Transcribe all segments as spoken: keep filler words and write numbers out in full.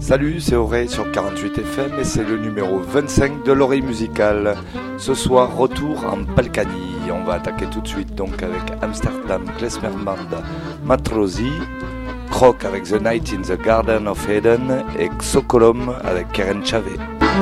Salut, c'est Auré sur quarante-huit F M et c'est le numéro vingt-cinq de l'oreille musicale. Ce soir, retour en Balkany. On va attaquer tout de suite donc avec Amsterdam, Klezmermand, Matrosi, Krok avec The Night in the Garden of Eden et Xokolom avec Keren Chavez.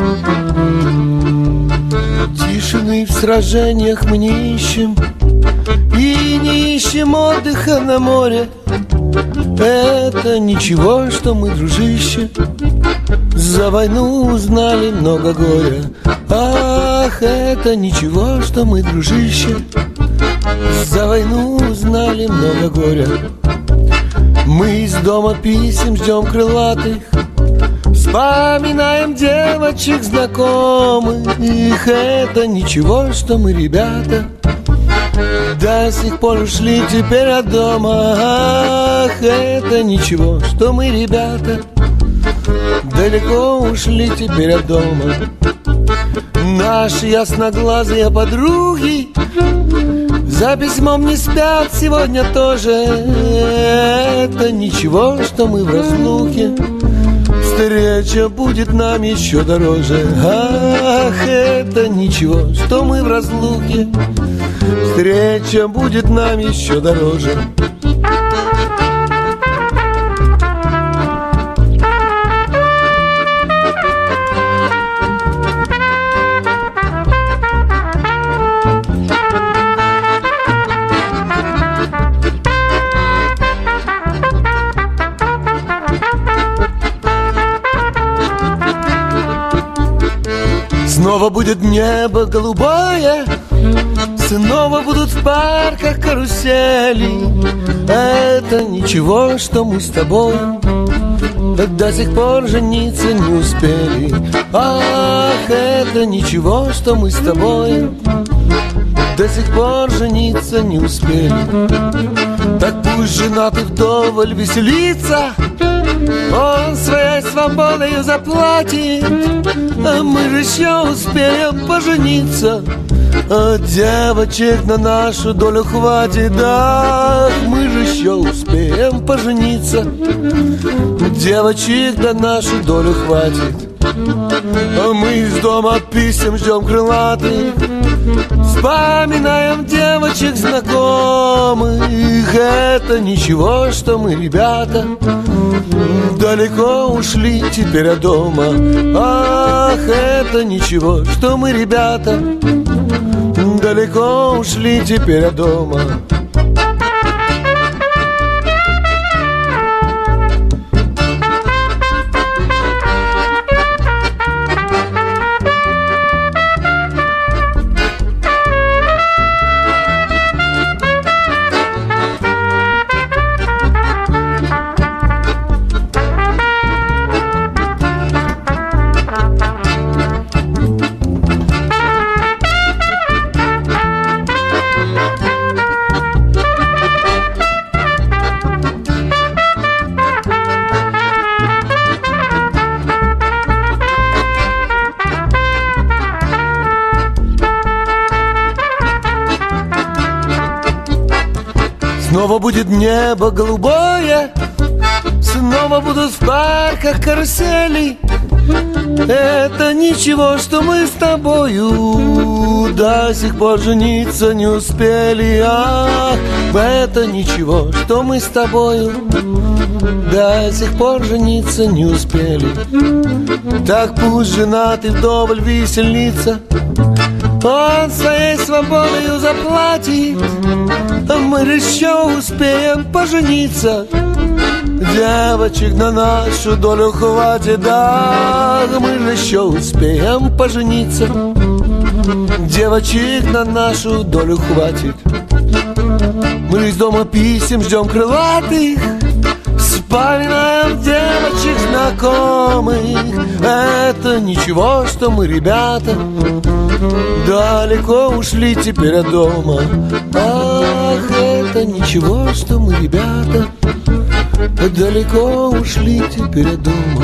Тишины в сражениях мы не ищем, и не ищем отдыха на море. Это ничего, что мы, дружище, за войну узнали много горя. Ах, это ничего, что мы, дружище, за войну узнали много горя. Мы из дома писем ждем крылатых, вспоминаем девочек знакомых. Это ничего, что мы, ребята, до сих пор ушли теперь от дома. Ах, это ничего, что мы, ребята, далеко ушли теперь от дома. Наши ясноглазые подруги за письмом не спят сегодня тоже. Это ничего, что мы в разлуке, встреча будет нам еще дороже. Ах, это ничего, что мы в разлуке, встреча будет нам еще дороже. Снова будет небо голубое, снова будут в парках карусели. Это ничего, что мы с тобой до сих пор жениться не успели. Ах, это ничего, что мы с тобой до сих пор жениться не успели. Так пусть женатый вдоволь веселится, он своей свободою заплатит, а мы же еще успеем пожениться. А девочек на нашу долю хватит, да, мы же еще успеем пожениться. Девочек на нашу долю хватит. А мы из дома писем ждем крылатых, вспоминаем девочек знакомых. Это ничего, что мы, ребята, далеко ушли теперь от дома. Ах, это ничего, что мы, ребята, далеко ушли теперь от дома. Снова будет небо голубое, снова будут в парках карусели. Это ничего, что мы с тобою до сих пор жениться не успели. Ах, это ничего, что мы с тобою до сих пор жениться не успели. Так пусть женатый вдоволь веселится, он своей свободою заплатит, а мы еще успеем пожениться. Девочек на нашу долю хватит, да, мы еще успеем пожениться. Девочек на нашу долю хватит. Мы из дома писем ждем крылатых, вспоминаем девочек знакомых. Это ничего, что мы, ребята, далеко ушли теперь от дома. Ах, это ничего, что мы, ребята, далеко ушли теперь от дома.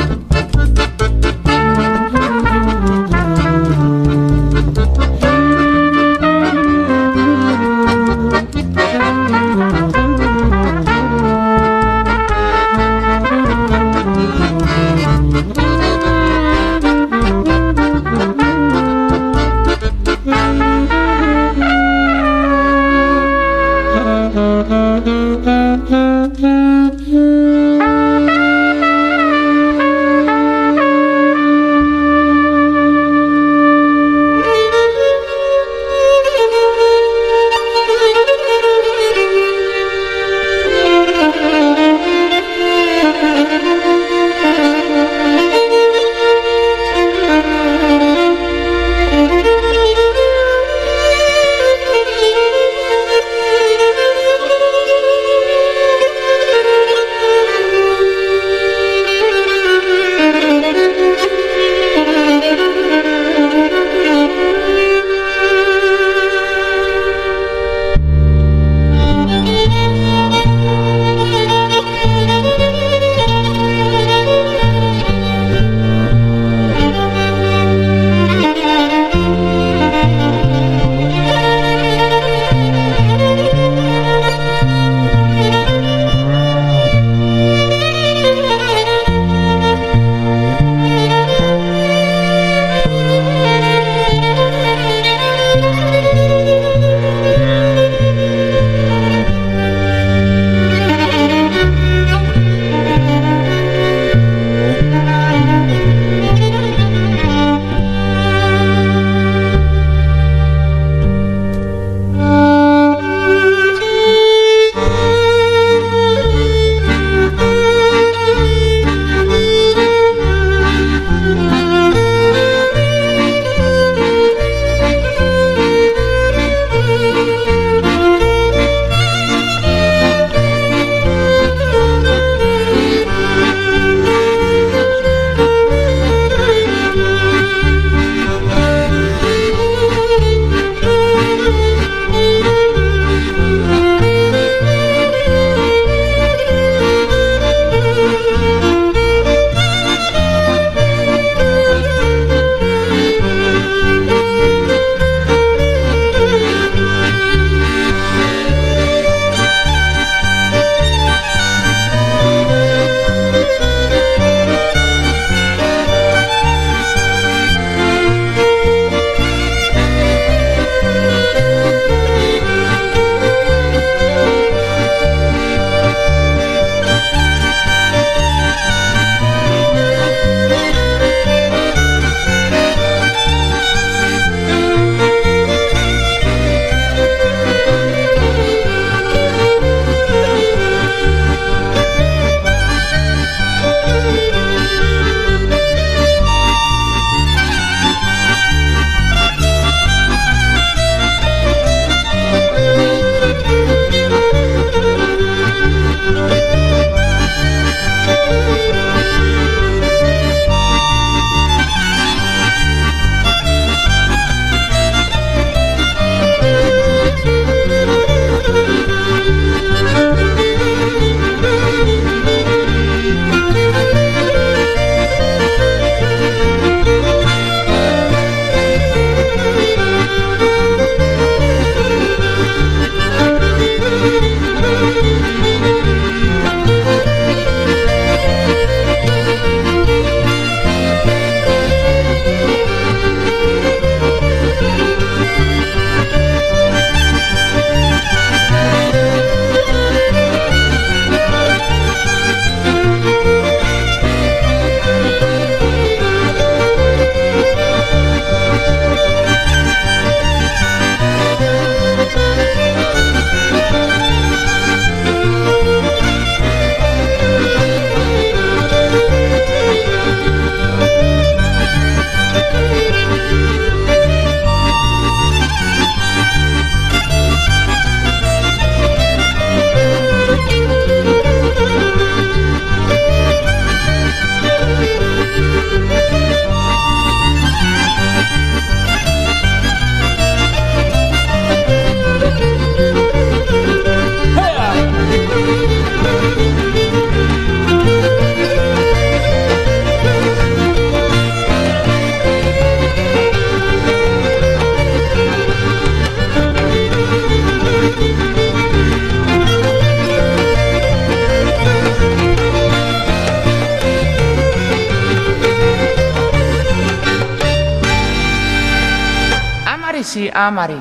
sì, amari.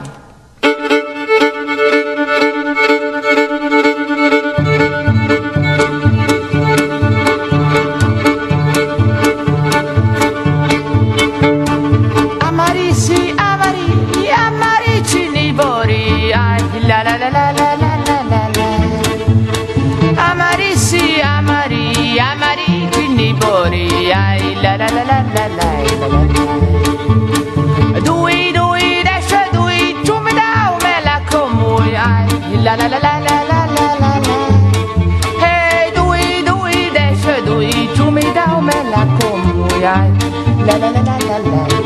Amari sì, amari, amari cinibori, ai la la la la la la la la la. Amari sì, amari, amari cinibori, ai la la la la la la la la. Dui dui desce dui tu mi dau me la comui ai la la la la la la la la la. Hey dui dui desce dui tu mi dau me la comui ai la la la la la la la.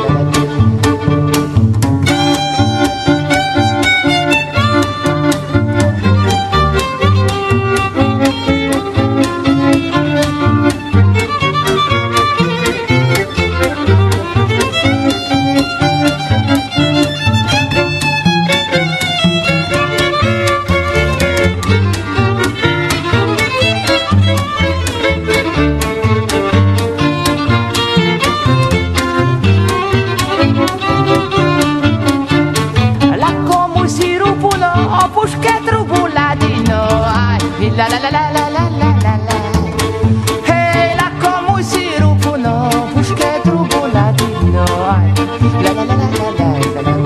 La la la la la la la la la. Hey, la como si rupuno, puške trubu ladino. La la la la la la la.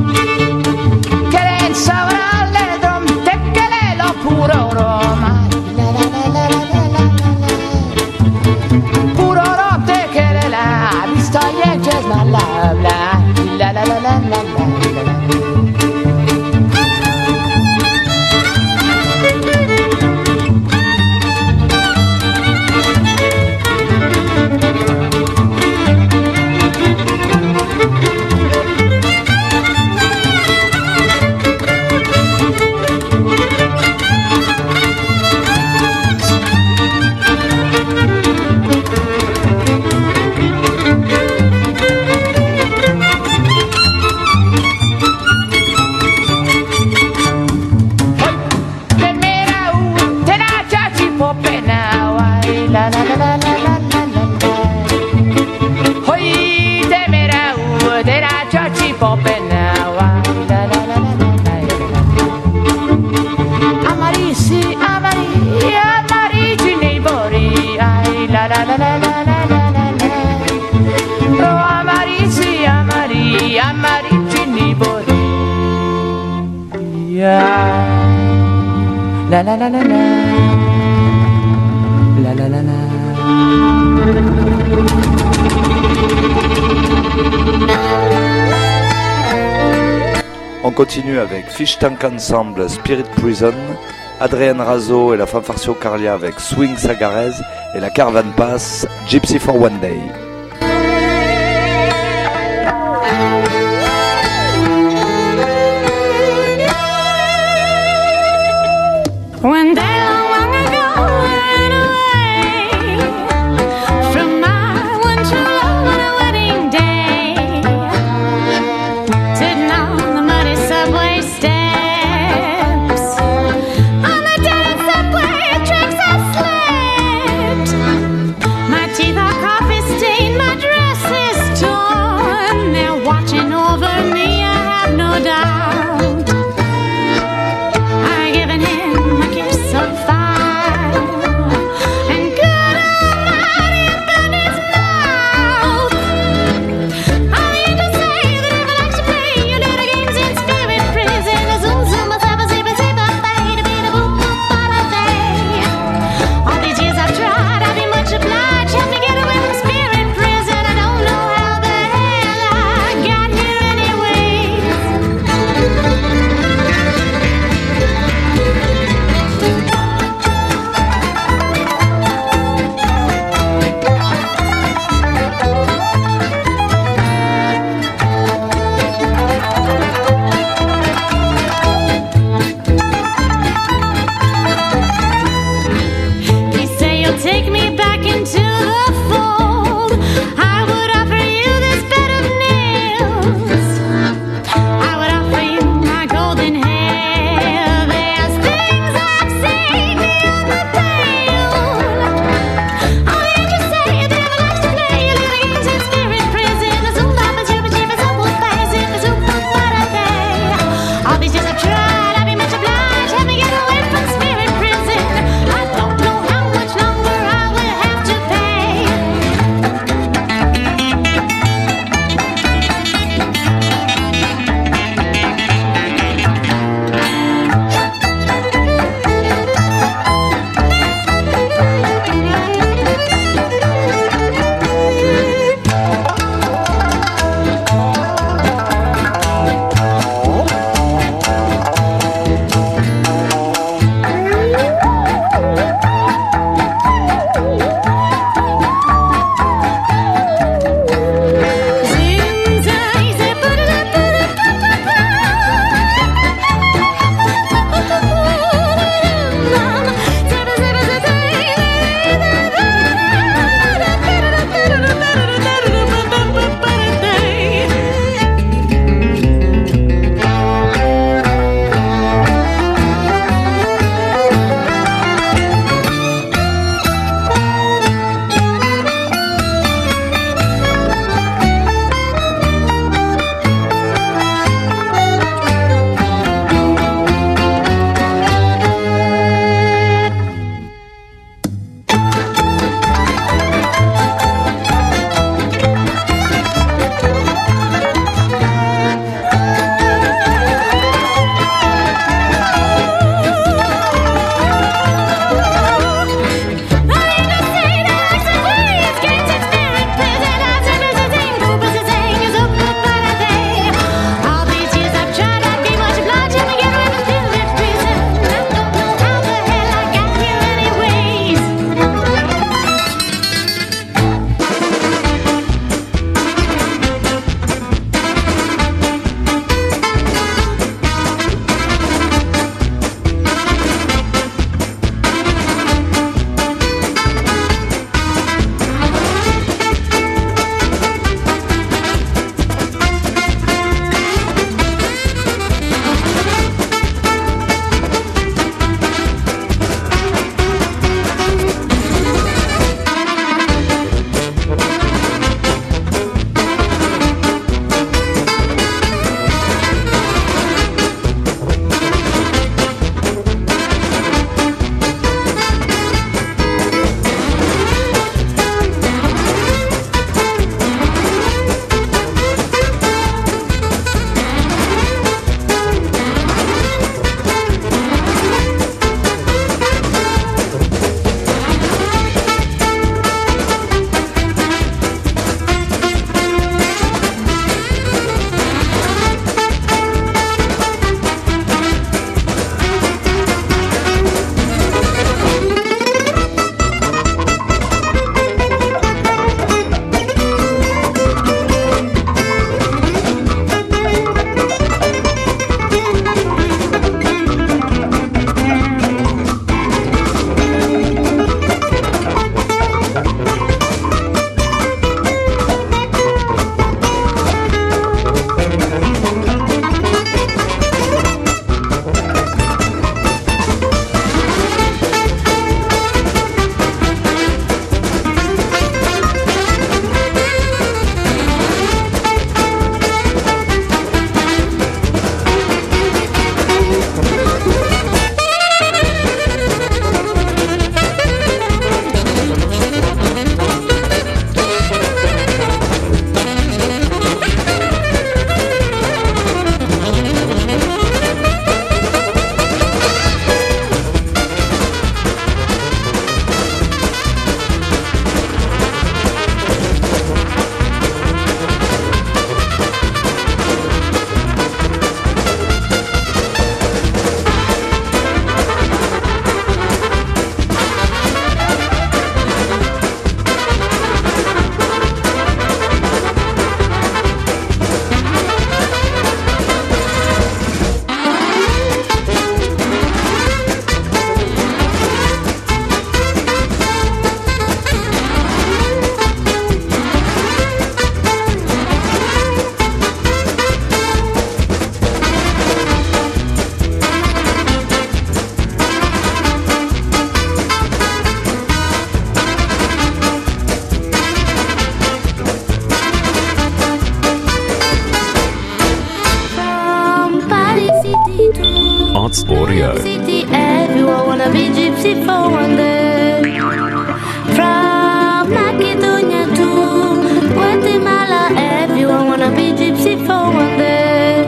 Keren savrale dom tekele lo puro roma. La la la la la la la la. Puro rom tekele la, vista jeđez na labla. La la la la la la la. La la la la la la la la la. On continue avec Fish Tank Ensemble, Spirit Prison, Adrian Razo et la Fanfarcio Carlia avec Swing Sagarez et la Caravan Pass, Gypsy for One Day. One day long ago I ran away from my one true love on a wedding day, sitting on the muddy subway steps, on the dead subway tracks I slipped. My teeth are coffee stained, my dress is torn. They're watching over me, I have no doubt. Diaspora. City, everyone wanna be gypsy for one day. From Macedonia to Guatemala, everyone wanna be gypsy for one day.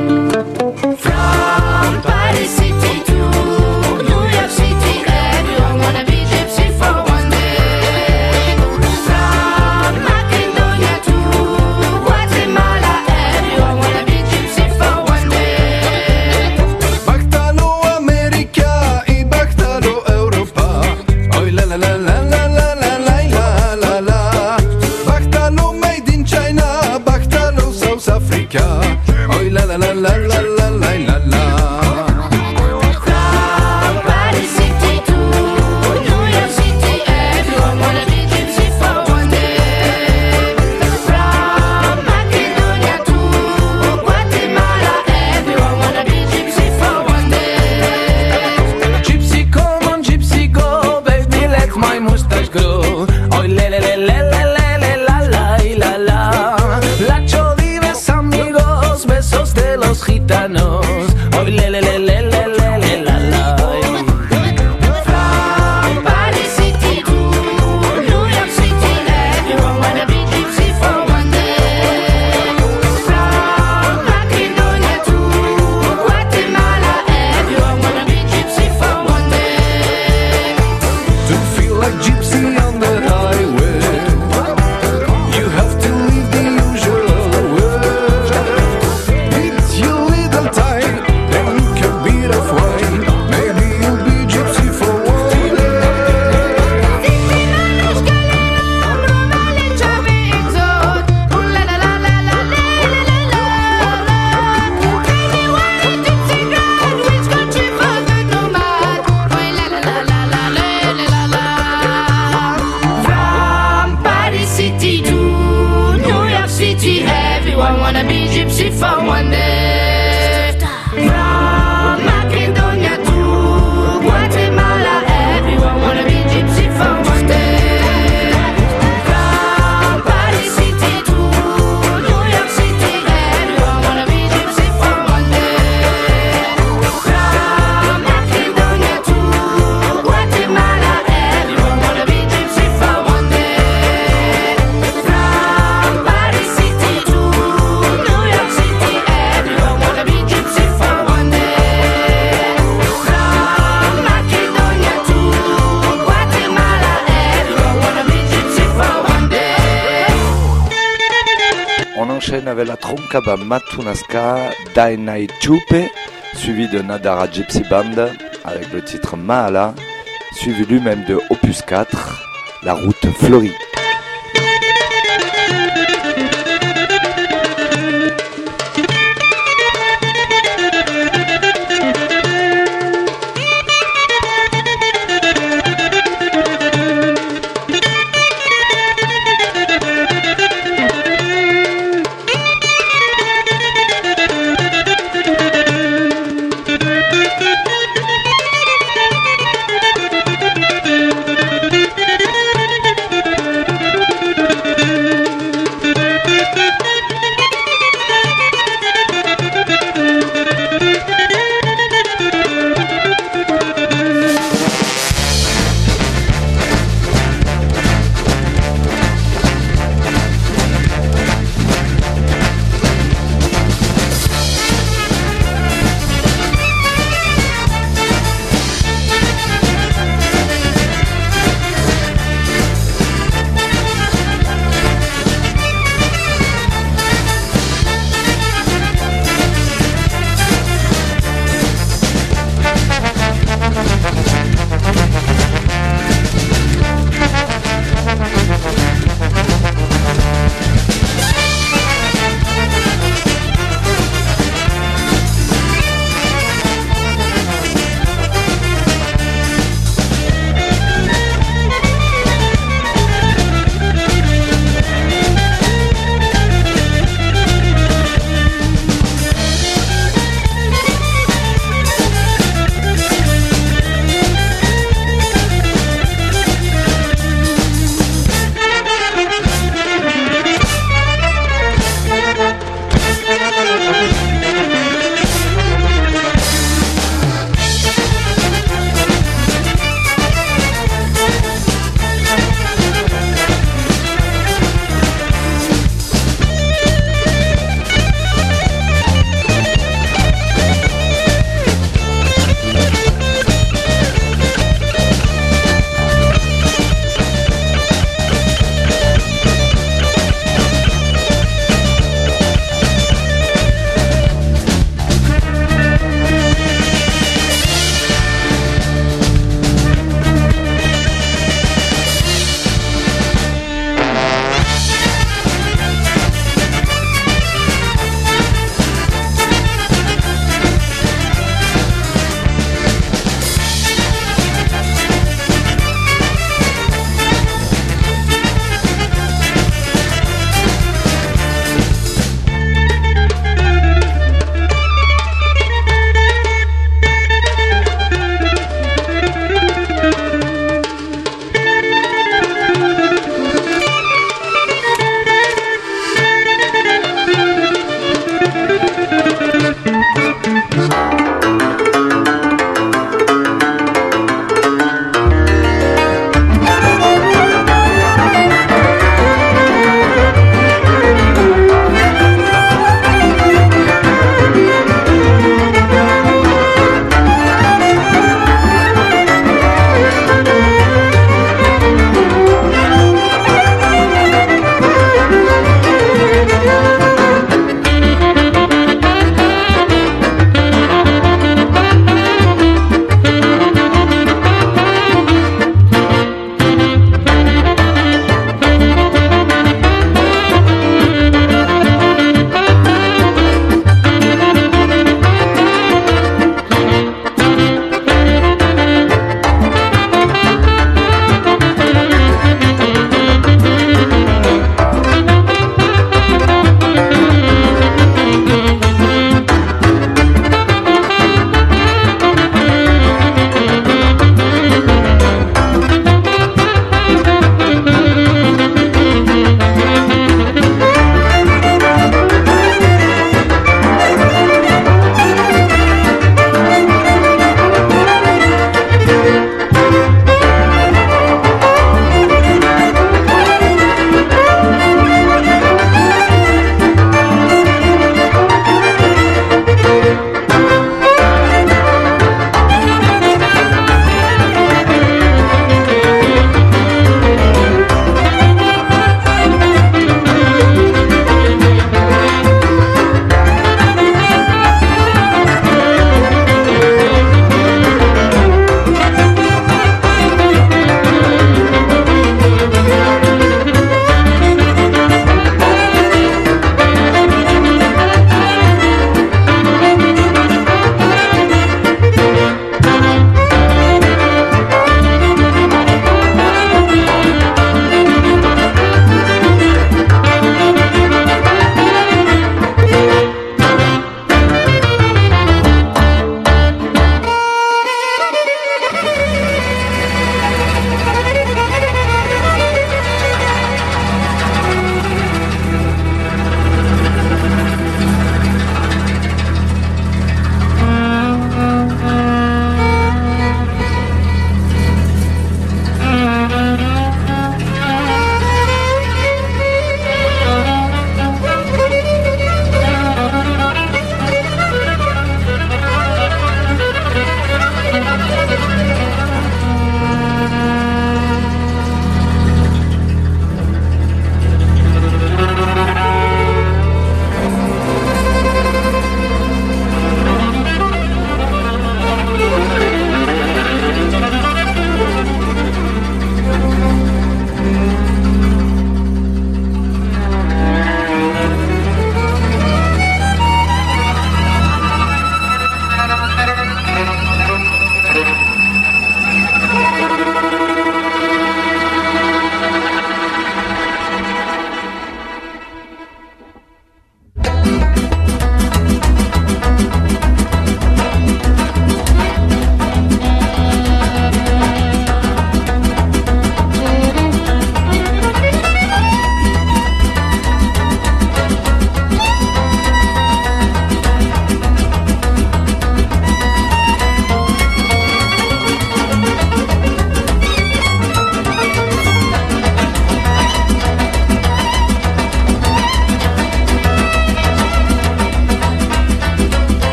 From Paris City to New York City, everyone wanna be gypsy for one day. From Macedonia to Guatemala, everyone wanna be gypsy for one day. Bachtalo Amerika i bachtalo Europa. Oj la la la la la la la la la la. Bachtalo made in China, bachtalo South Africa. Oj la la la la la la la la la. From Paris City to New York City, everyone wanna be gypsy for one day. From Macedonia to Guatemala, everyone wanna be gypsy for one day. Gypsy come on, gypsy go, baby, let my mustache grow. Oi le le le le le le le la la la la. La cholives amigos, besos de los gitanos. Oi le le le le le le le la la. From Paris City to New York City, everyone wanna be gypsy for one day. From Macedonia to Guatemala, everyone wanna be gypsy for one day. To feel like gypsy on the highway, you have to leave the usual way. It's your little time, drink a bit of wine. Maybe you'll be gypsy for one day. From Paris City to New York City, everyone wanna be gypsy for one day. From Macedonia to Guatemala, everyone wanna be gypsy for one day. From Paris City to New York City, everyone wanna be gypsy for one day. From Macedonia to Guatemala, everyone wanna be gypsy for one day. From Paris City to New York City, everyone wanna be gypsy for one day. From Macedonia to Guatemala, everyone wanna be gypsy for one day. On enchaîne avec la Troncaba Matunaska Dainai Chupe, suivi de Nadara Gypsy Band avec le titre Mahala, suivi lui-même de Opus quatre, La Route Fleurie.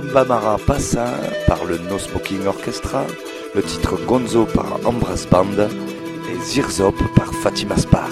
Samba Mara Passa par le No Smoking Orchestra, le titre Gonzo par Ambras Band et Zirzop par Fatima Spar.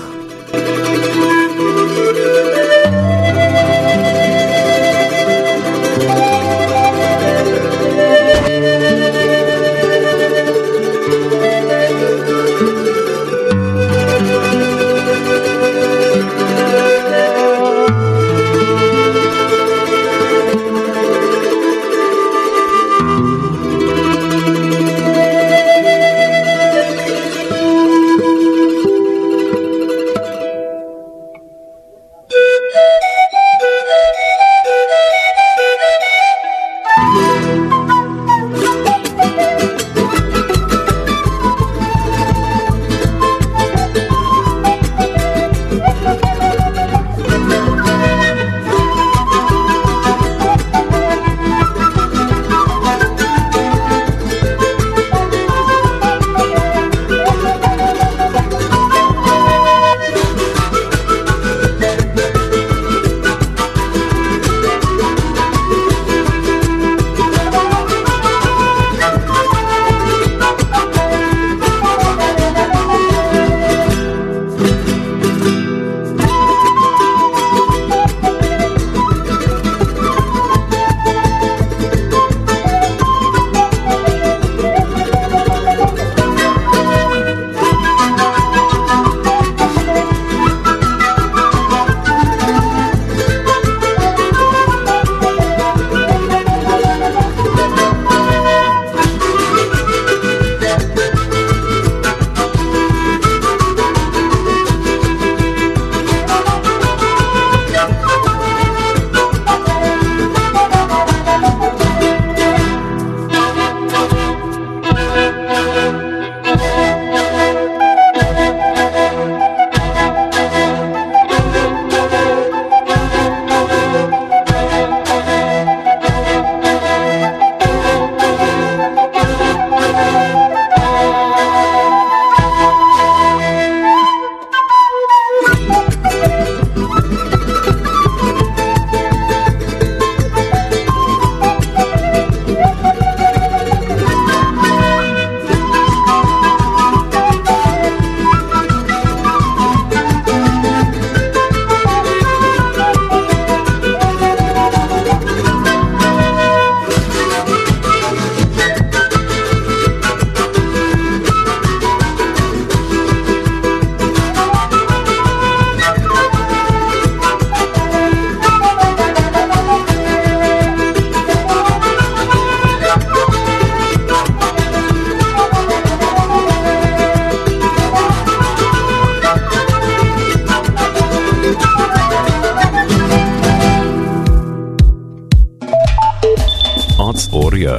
Audio.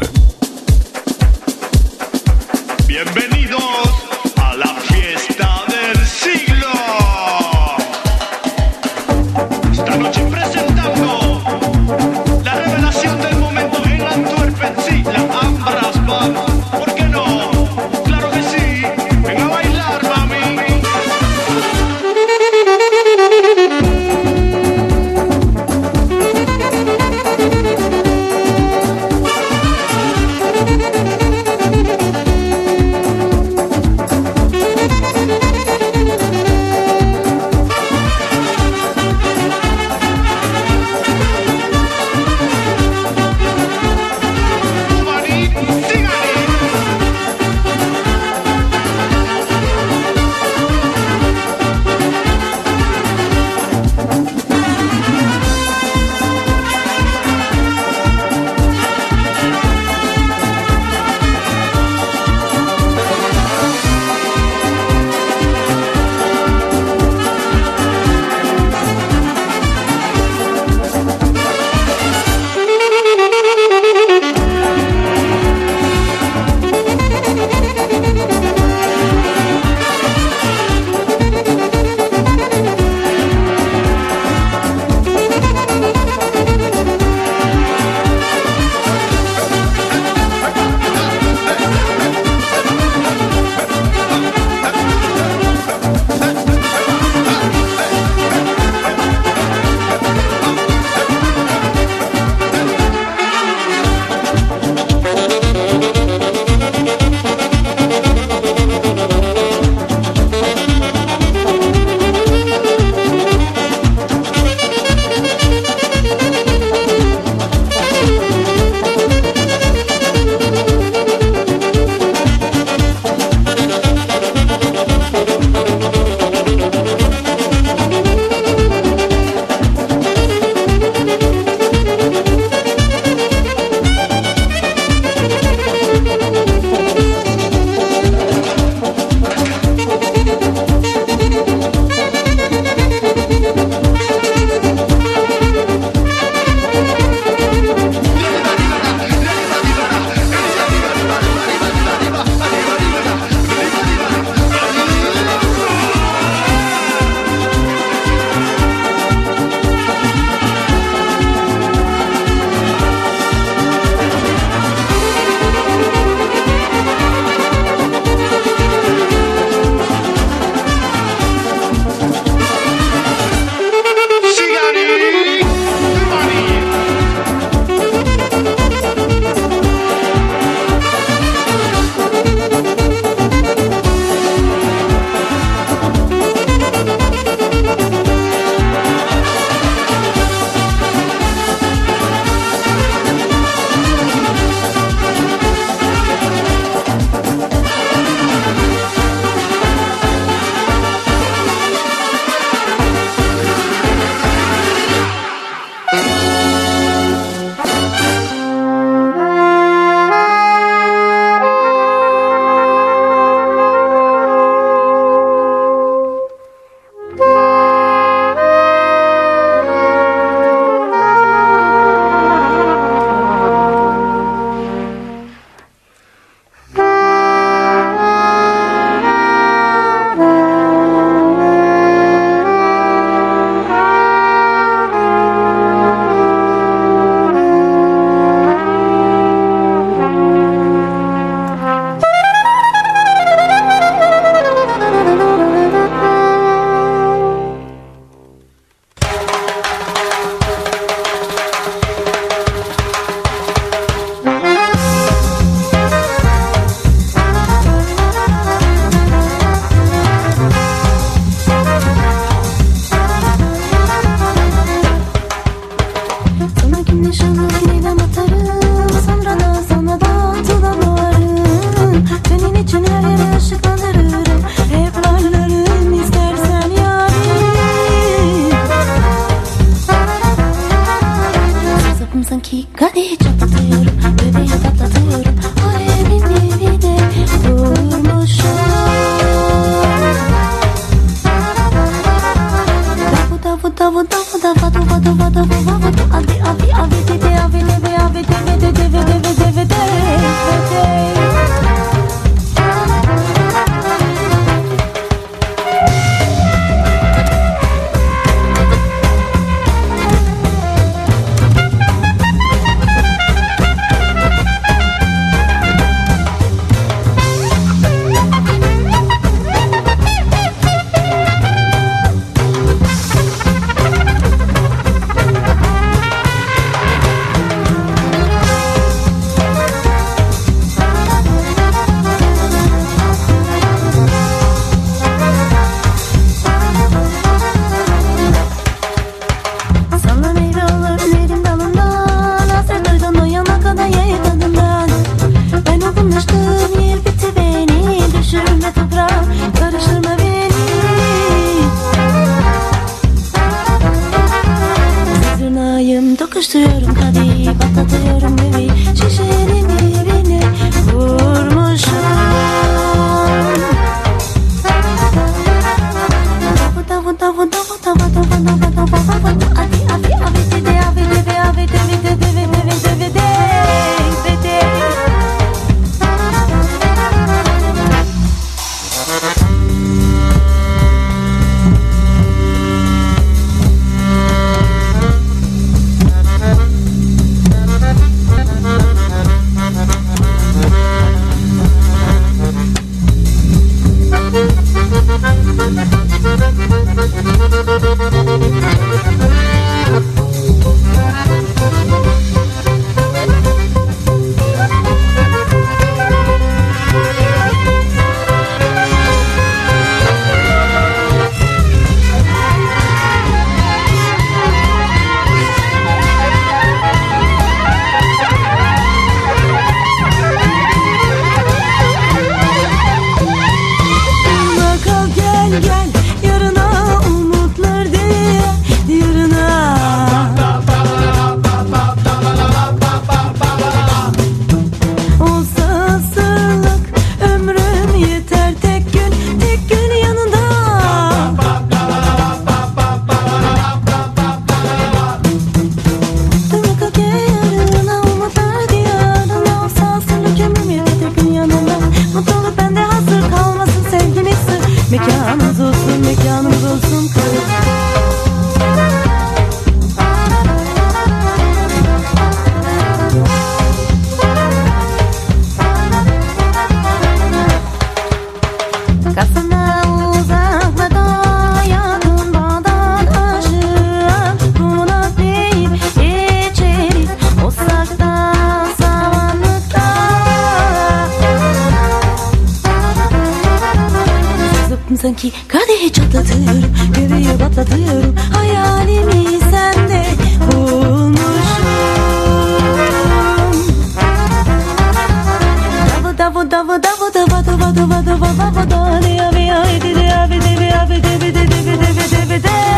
Bienvenidos a la fiesta del siglo. Esta noche presentando la revelación del momento en Antwerpen, sí, la Ambras Band. ¿Por qué no? Claro que sí. Ven a bailar, mami. Yandım sanki kadehi çatlatıyorum, göbeğe patlatıyorum. Hayalimi sende bulmuşum. Davo davo davo davo davo davo davo davo davo ne ya ya de de ya de de ya de de de de de de de de de.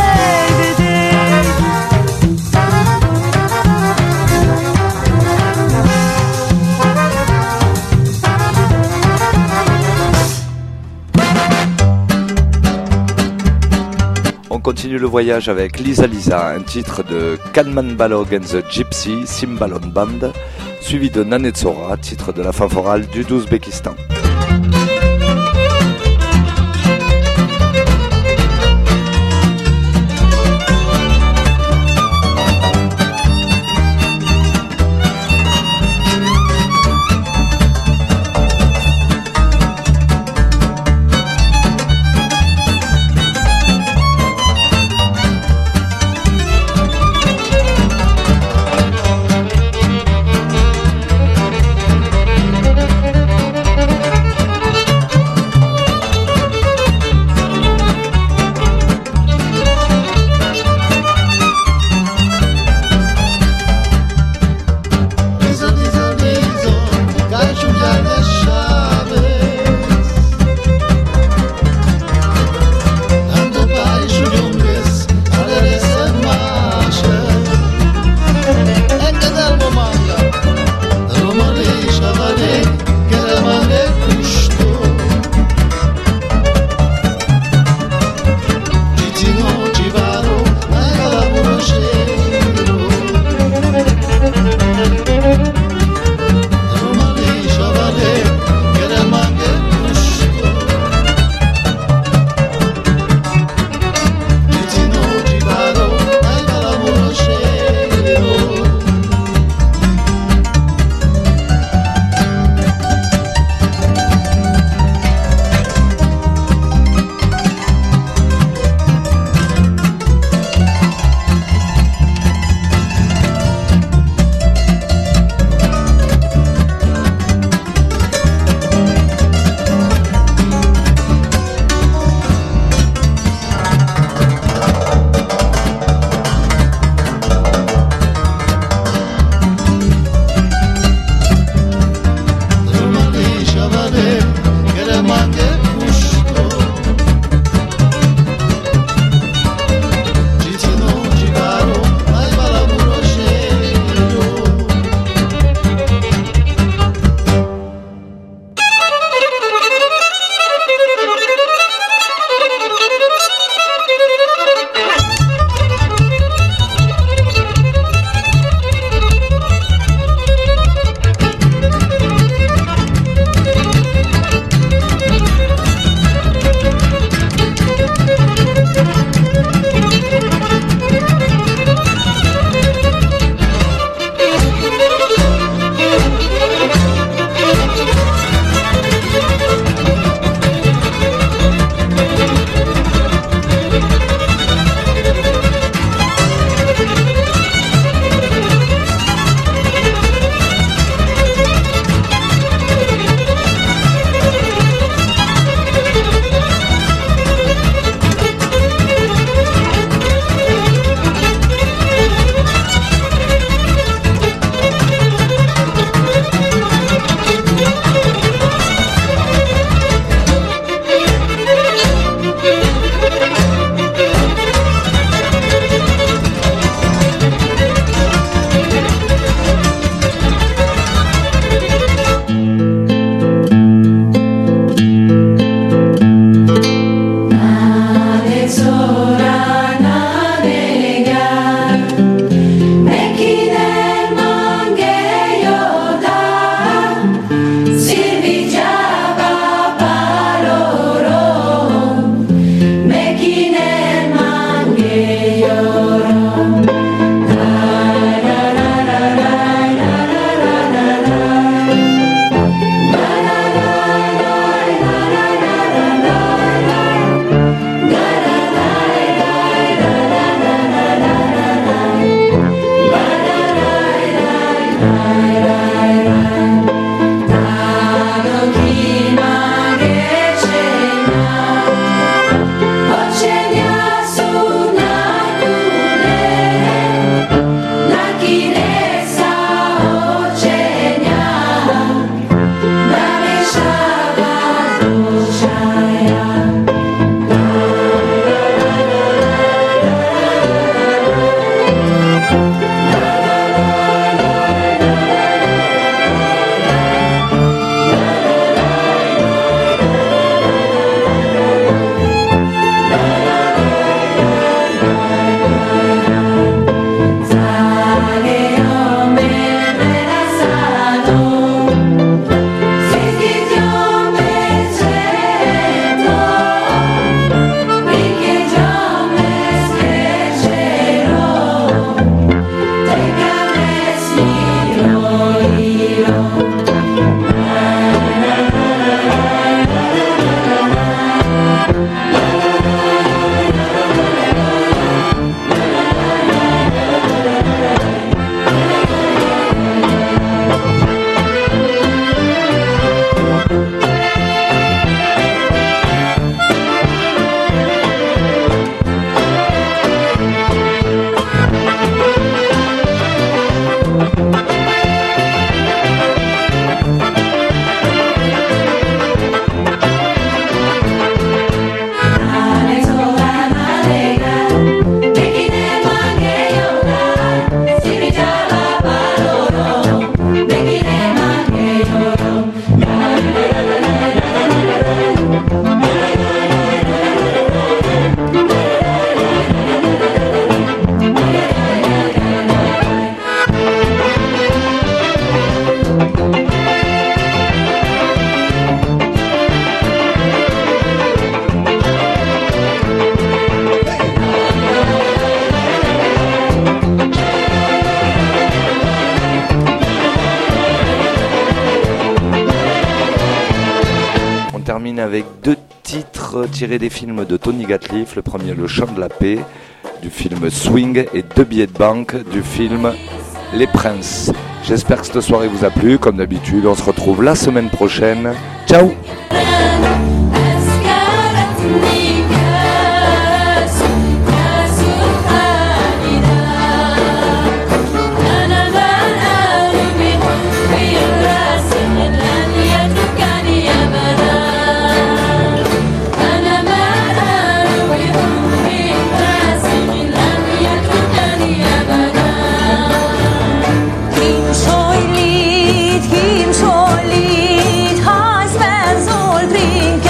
On continue le voyage avec Lisa Lisa, un titre de Kalman Balog and the Gypsy Cymbalon Band, suivi de Nanetsora, titre de la fanforale du d'Ouzbékistan. termine avec deux titres tirés des films de Tony Gatliff. Le premier, Le Chant de la Paix, du film Swing, et Deux billets de banque, du film Les Princes. J'espère que cette soirée vous a plu. Comme d'habitude, on se retrouve la semaine prochaine. Ciao! Kim solit, has ben zol brinke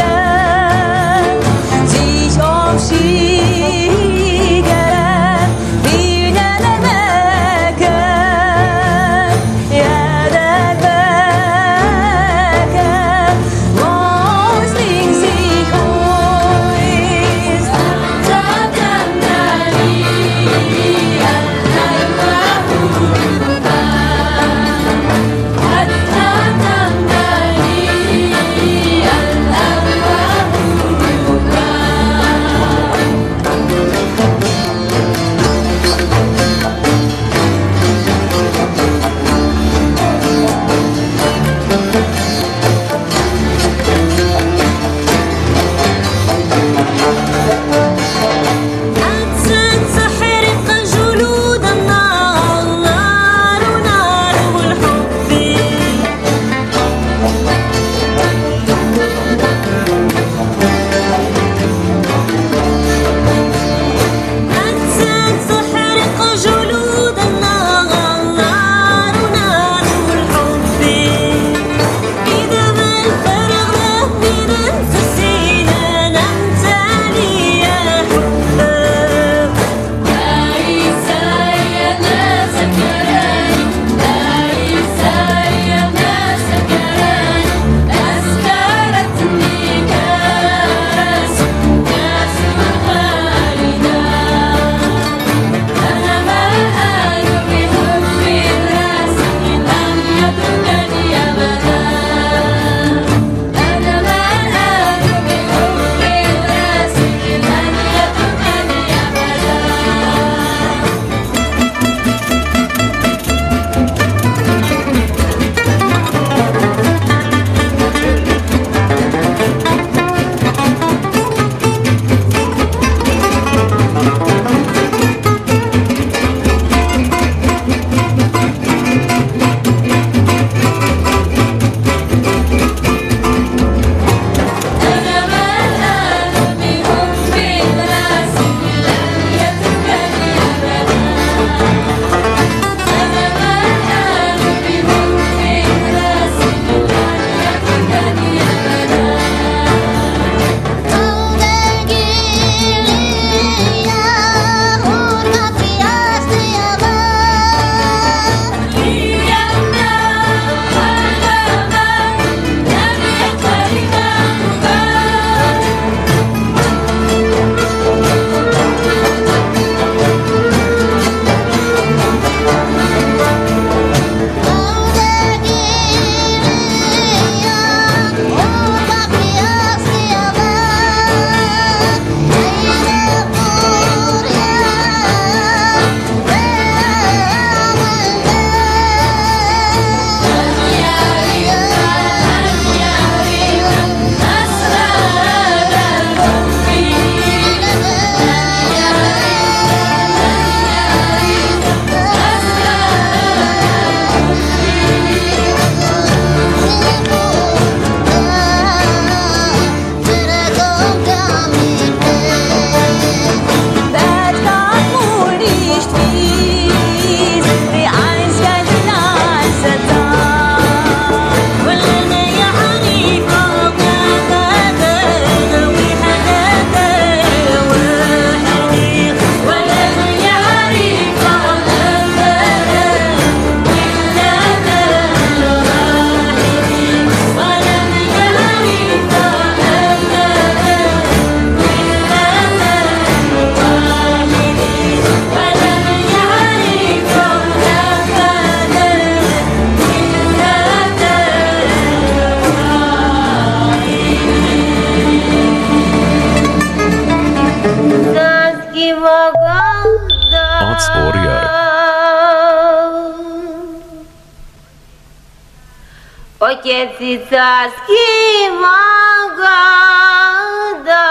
Otjetica skivanga da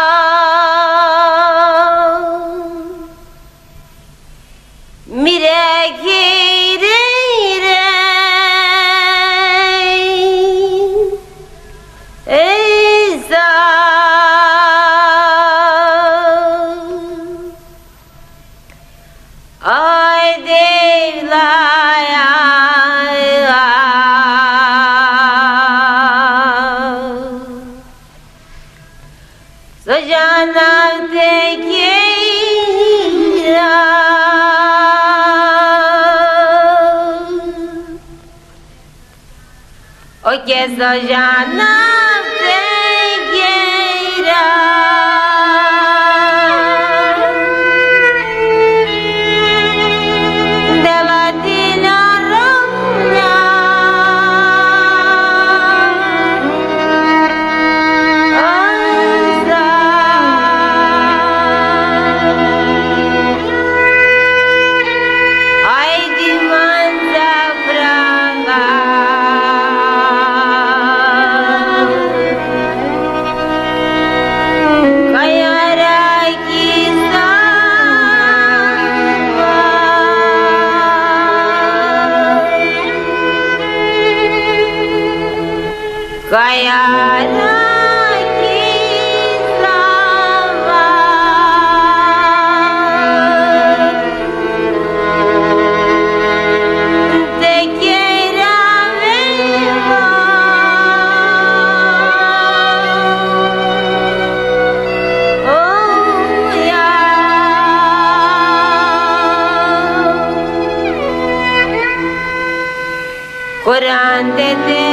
Mire kire ire Eza Ay devlaya Sojanam tequila O que sojanam tequila De la tina romna Kaya lagi sama Te quiera viva Oh ya Quran te te